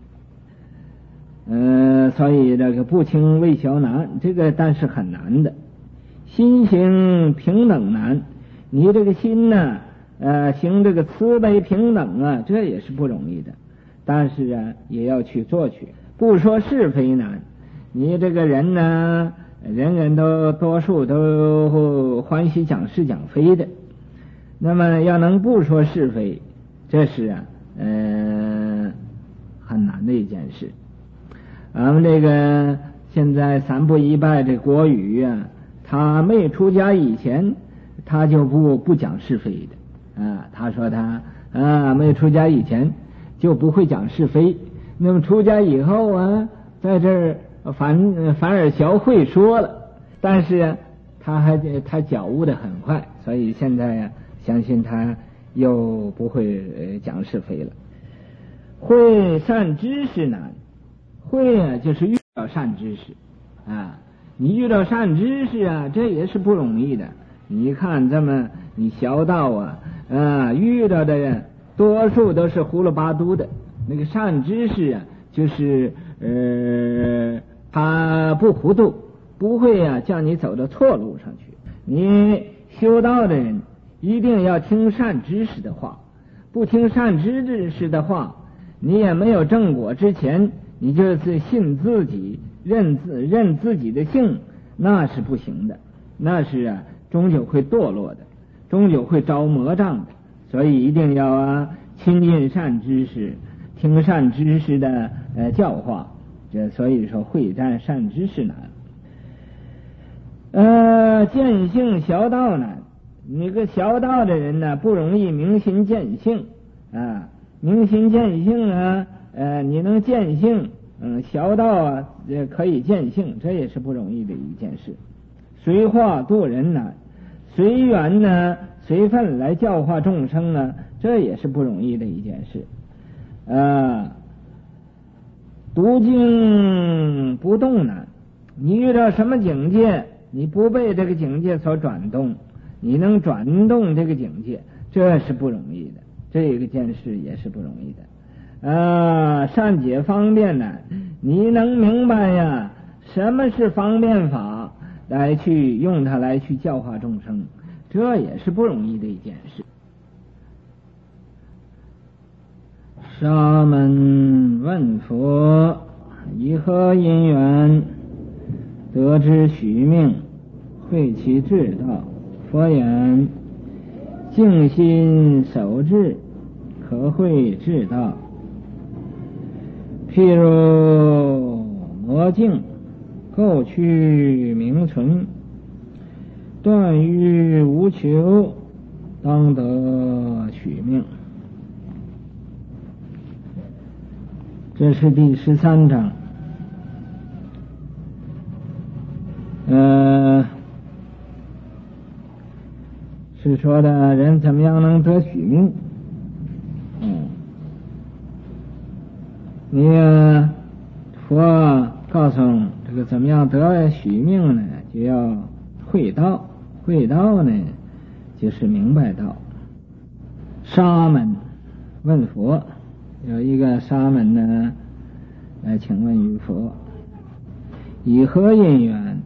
嗯、呃，所以这个不轻为小难，这个但是很难的。心行平等难，你这个心呢，呃，行这个慈悲平等啊，这也是不容易的。但是啊，也要去做去。不说是非难，你这个人呢，人人都多数都欢喜讲是讲非的。那么要能不说是非，这是啊，呃，很难的一件事。俺们这个现在三不一拜这国语啊，他没出家以前，他就不不讲是非的啊。他说他啊没出家以前就不会讲是非，那么出家以后啊，在这儿反反而学会说了，但是啊，他还他觉悟的很快，所以现在呀、啊，相信他又不会讲是非了。会善知识难。会啊，就是遇到善知识啊，你遇到善知识啊，这也是不容易的。你看这么你学道啊，啊，遇到的人多数都是胡了八嘟的。那个善知识啊，就是呃，他不糊涂，不会啊叫你走到错路上去。你修道的人一定要听善知识的话，不听善知识的话，你也没有正果之前。你就是信自己，认自认自己的性，那是不行的，那是啊，终究会堕落的，终究会招魔障的。所以一定要啊，亲近善知识，听善知识的呃教化。这所以说，会占善知识难。呃，见性学道难。你个学道的人呢，不容易明心见性啊，明心见性啊。呃，你能见性，嗯，学道啊，也可以见性，这也是不容易的一件事。随化度人难，随缘呢，随分来教化众生呢，这也是不容易的一件事。呃，读经不动难，你遇到什么境界，你不被这个境界所转动，你能转动这个境界，这是不容易的，这个件事也是不容易的。啊，善解方便难，你能明白呀？什么是方便法，来去用它来去教化众生，这也是不容易的一件事。沙门问佛：以何因缘得知许命，会其智道？佛言：静心守志，可会智道。譬如魔镜，构趣名存，断欲无求，当得取命。这是第十三章。呃，是说的人怎么样能得取命？嗯。你佛告诉这个怎么样得许命呢？就要会道，会道呢就是明白道。沙门问佛，有一个沙门呢来请问于佛：以何因缘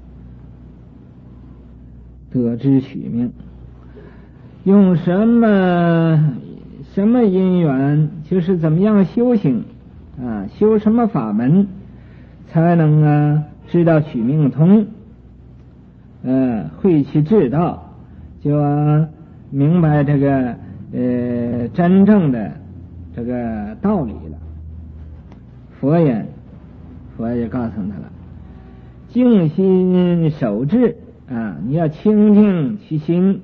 得知许命？用什么什么因缘，就是怎么样修行啊，修什么法门才能啊知道取命通，呃，会其智道，就啊明白这个呃真正的这个道理了。佛言，佛也告诉他了：静心守志啊，你要清净其心，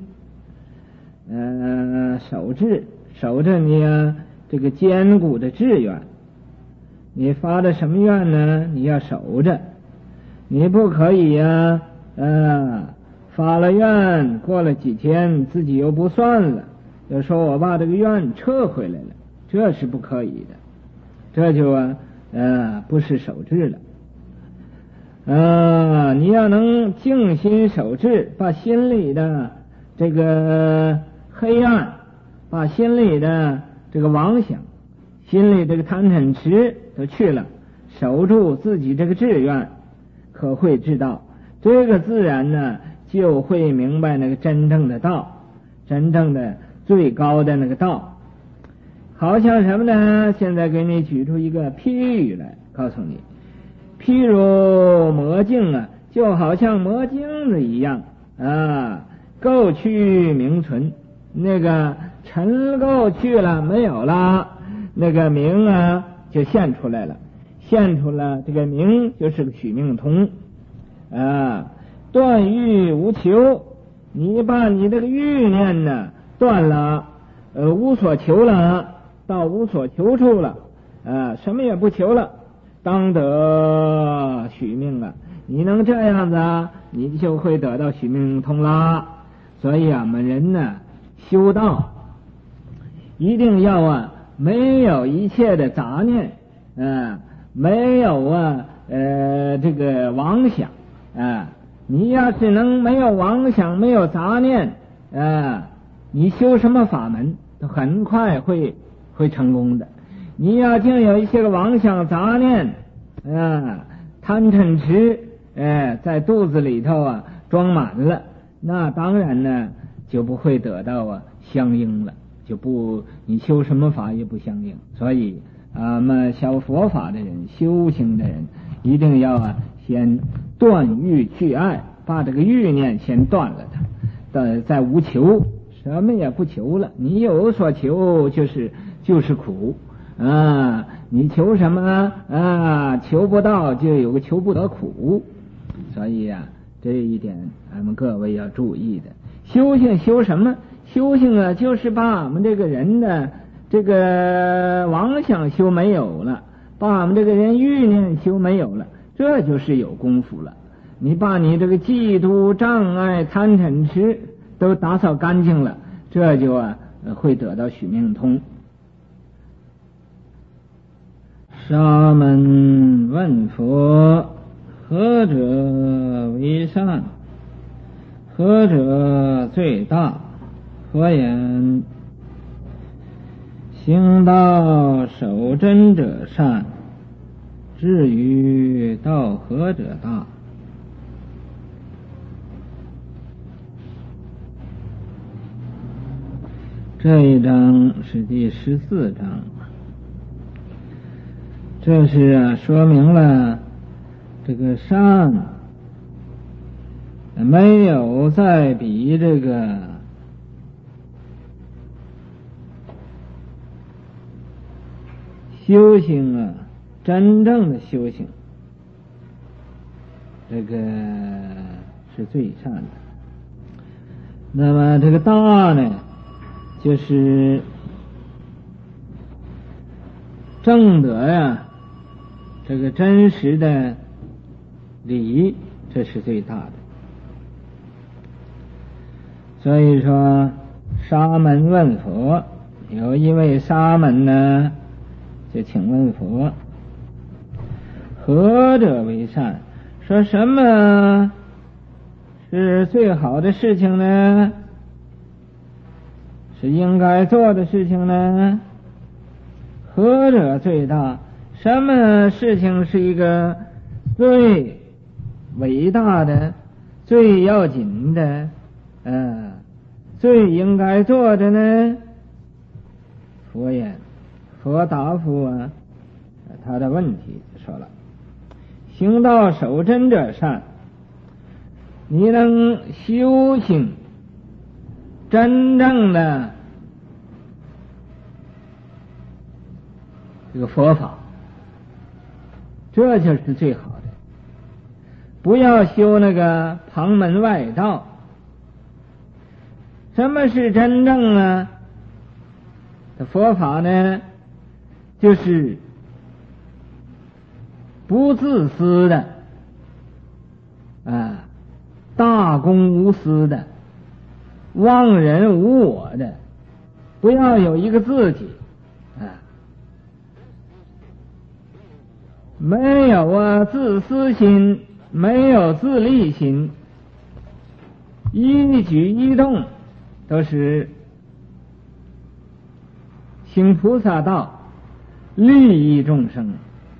呃，守志，守着你啊这个坚固的志愿。你发的什么愿呢？你要守着，你不可以呀、啊，呃，发了愿，过了几天自己又不算了，就说我把这个愿撤回来了， 这是不可以的，这就啊呃不是守志了。呃，你要能静心守志，把心里的这个黑暗，把心里的这个妄想，心里这个贪嗔痴都去了，守住自己这个志愿，可会知道，这个自然呢就会明白那个真正的道，真正的最高的那个道。好像什么呢？现在给你举出一个譬喻来，告诉你，譬如磨镜啊，就好像磨镜子一样啊，垢去明存，那个尘垢去了没有了，那个明啊就现出来了，现出了这个明就是个许命通啊。断欲无求，你把你这个欲念呢断了，呃无所求了，到无所求处了啊，什么也不求了，当得许命了。你能这样子啊，你就会得到许命通啦。所以啊，我们人呢修道一定要啊没有一切的杂念啊，没有啊呃这个妄想啊。你要是能没有妄想，没有杂念啊，你修什么法门都很快会会成功的。你要竟有一些个妄想杂念啊，贪嗔痴哎，在肚子里头啊装满了，那当然呢就不会得到啊相应了，就不你修什么法也不相应。所以啊，我们修佛法的人，修行的人，一定要啊先断欲去爱，把这个欲念先断了它，但再无求，什么也不求了。你有所求就是就是苦啊，你求什么啊？求不到就有个求不得苦。所以啊，这一点咱们各位要注意的。修行修什么？修行啊，就是把我们这个人的这个妄想修没有了，把我们这个人欲念修没有了，这就是有功夫了。你把你这个嫉妒、障碍、贪嗔痴都打扫干净了，这就啊会得到许命通。沙门问佛：何者为善？何者最大？佛言：行道守真者善，至于道合者大。这一章是第十四章，这是啊说明了这个善没有再比这个修行啊，真正的修行，这个是最善的。那么这个大呢，就是正得呀，这个真实的理，这是最大的。所以说，沙门问佛，有一位沙门呢，就请问佛：何者为善？说什么是最好的事情呢？是应该做的事情呢？何者最大？什么事情是一个最伟大的、最要紧的、呃、最应该做的呢？佛言，佛答复啊他的问题说了：行道守真者善。你能修行真正的这个佛法，这就是最好的。不要修那个旁门外道。什么是真正啊的佛法呢？就是不自私的啊，大公无私的，忘人无我的，不要有一个自己啊， 没有啊自私心，没有自利心，一举一动都是行菩萨道，利益众生。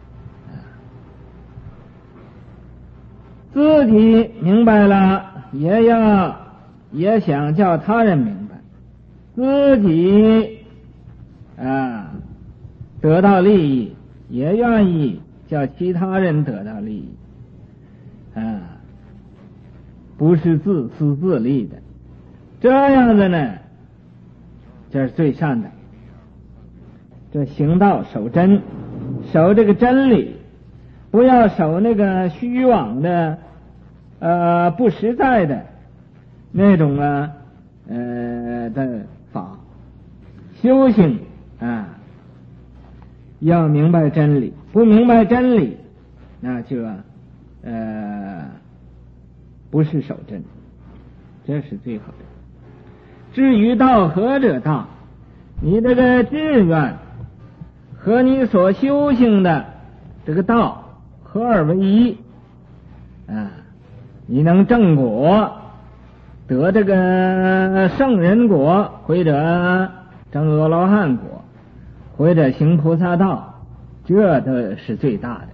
自己明白了，也要也想叫他人明白，自己啊得到利益，也愿意叫其他人得到利益啊，不是自私自利的。这样子呢，这是最善的。这行道守真，守这个真理，不要守那个虚妄的呃不实在的那种啊呃的法。修行啊要明白真理，不明白真理那就呃不是守真，这是最好的。至于道何者大，你这个志愿和你所修行的这个道合二为一啊，你能正果，得这个圣人果，或者正阿罗汉果，或者行菩萨道，这都是最大的。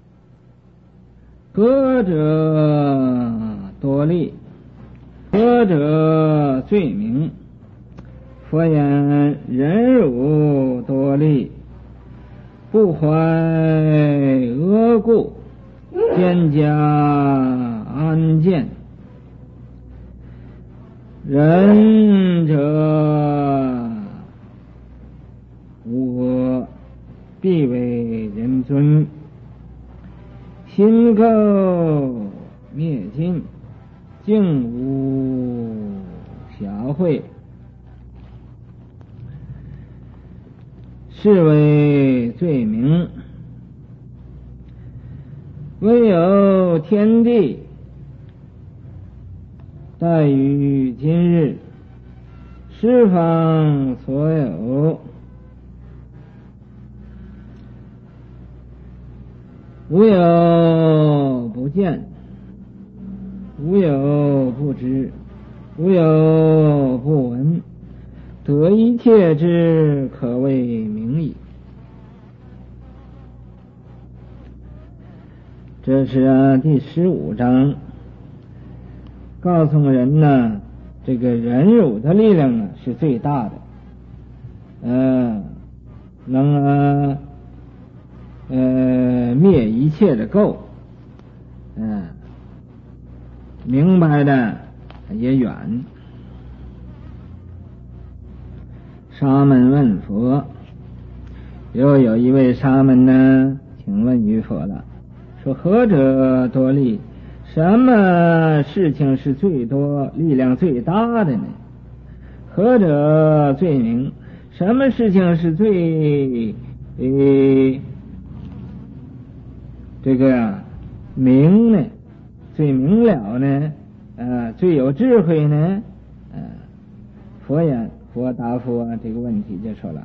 何者多利，何者罪名？佛言：忍辱多利，不怀恶故，蒹葭安见。仁者无恶，必为人尊。心垢灭尽，净无暇会，是为罪名。唯有天地待于今日，十方所有，无有不见，无有不知，无有不闻，得一切之可谓名矣。这是啊第十五章，告诉人呢，这个忍辱的力量呢是最大的，呃，能啊呃灭一切的垢，嗯、呃，明白的也远。沙门问佛，又有一位沙门呢，请问于佛了，说何者多利？什么事情是最多力量最大的呢？何者最明？什么事情是最呃这个明呢？最明了呢？呃，最有智慧呢？呃，佛言，佛答复啊这个问题就说了，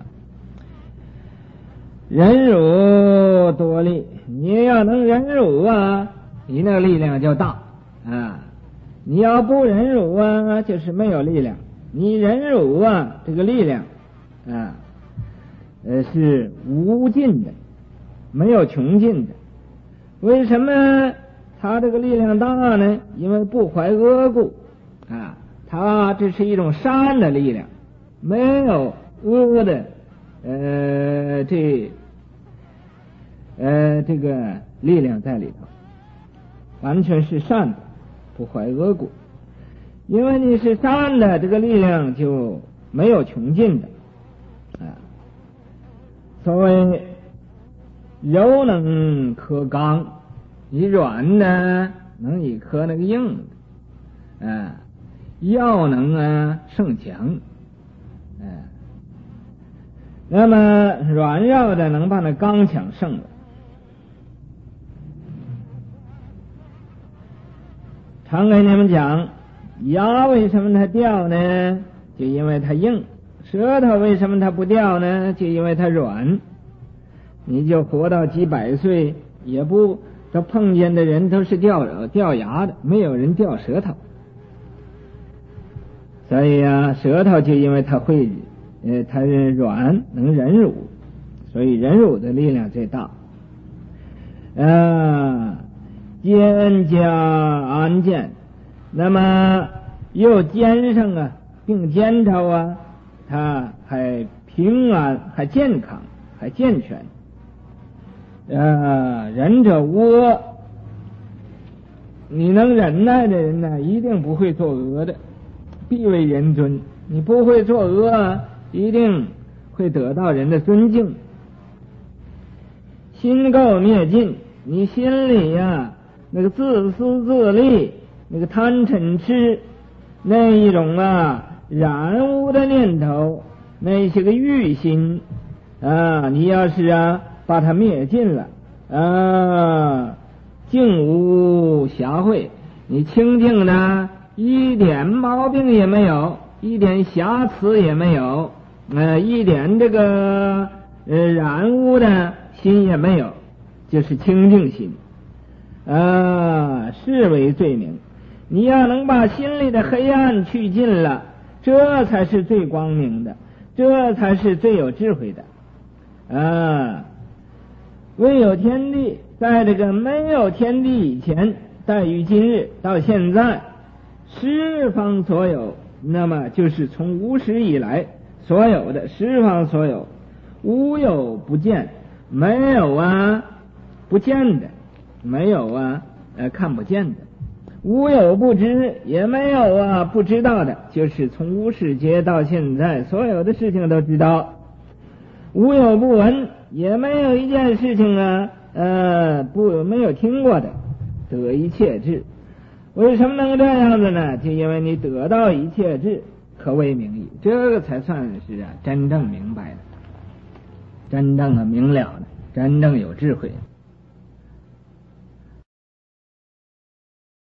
忍辱多利，你要能忍辱啊，你那个力量就大啊！你要不忍辱啊，就是没有力量。你忍辱啊，这个力量啊，呃是无尽的，没有穷尽的。为什么他这个力量大呢？因为不怀恶故啊，他这是一种善的力量，没有恶的呃这呃这个力量在里头，完全是善的，不怀恶故。因为你是善的，这个力量就没有穷尽的啊。所谓柔能克刚，你软呢能以克那个硬的啊，要能啊胜强啊，那么软弱的能把那刚强胜了。常给你们讲，牙为什么它掉呢？就因为它硬。舌头为什么它不掉呢？就因为它软。你就活到几百岁， 也不这碰见的人都是掉掉牙的，没有人掉舌头。所以啊，舌头就因为它会，呃，它是软，能忍辱，所以忍辱的力量最大。啊，肩加安健，那么又肩上啊，并肩头啊，它还平安，还健康，还健全。啊，忍者无恶，你能忍耐的人呢，一定不会作恶的，必为人尊。你不会作恶，一定会得到人的尊敬。心垢灭尽，你心里呀、啊、那个自私自利，那个贪嗔痴，那一种啊染污的念头，那些个欲心啊，你要是啊把它灭尽了啊，净无瑕秽，你清净的一点毛病也没有，一点瑕疵也没有，呃，一点这个呃染污的心也没有，就是清净心啊，是为罪名。你要能把心里的黑暗去尽了，这才是最光明的，这才是最有智慧的啊。唯有天地，在这个没有天地以前，待于今日到现在，十方所有，那么就是从无始以来所有的十方所有，无有不见，没有啊不见的，没有啊呃看不见的，无有不知，也没有啊不知道的，就是从无始劫到现在，所有的事情都知道。无有不闻，也没有一件事情啊呃不没有听过的，得一切智。为什么能这样子呢？就因为你得到一切智，可谓明矣，这个才算是啊真正明白的，真正的明了的，真正有智慧的。